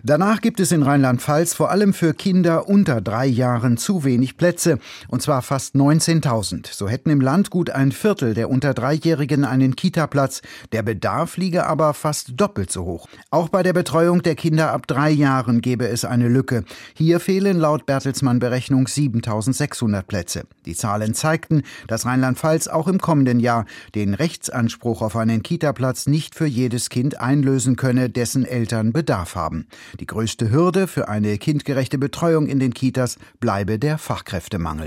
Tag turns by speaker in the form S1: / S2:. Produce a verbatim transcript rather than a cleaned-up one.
S1: Danach gibt es in Rheinland-Pfalz vor allem für Kinder unter drei Jahren zu wenig Plätze, und zwar fast neunzehntausend. So hätten im Land gut ein Viertel der unter Dreijährigen einen Kita-Platz. Der Bedarf liege aber fast doppelt so hoch. Auch bei der Betreuung der Kinder ab drei Jahren gäbe es eine Lücke. Hier fehlen laut Bertelsmann-Berechnung siebentausendsechshundert Plätze. Die Zahlen zeigten, dass Rheinland-Pfalz auch im kommenden Jahr den Rechtsanspruch auf einen Kita-Platz nicht für jedes Kind einlösen könne, dessen Eltern Bedarf haben. Die größte Hürde für eine kindgerechte Betreuung in den Kitas bleibe der Fachkräftemangel.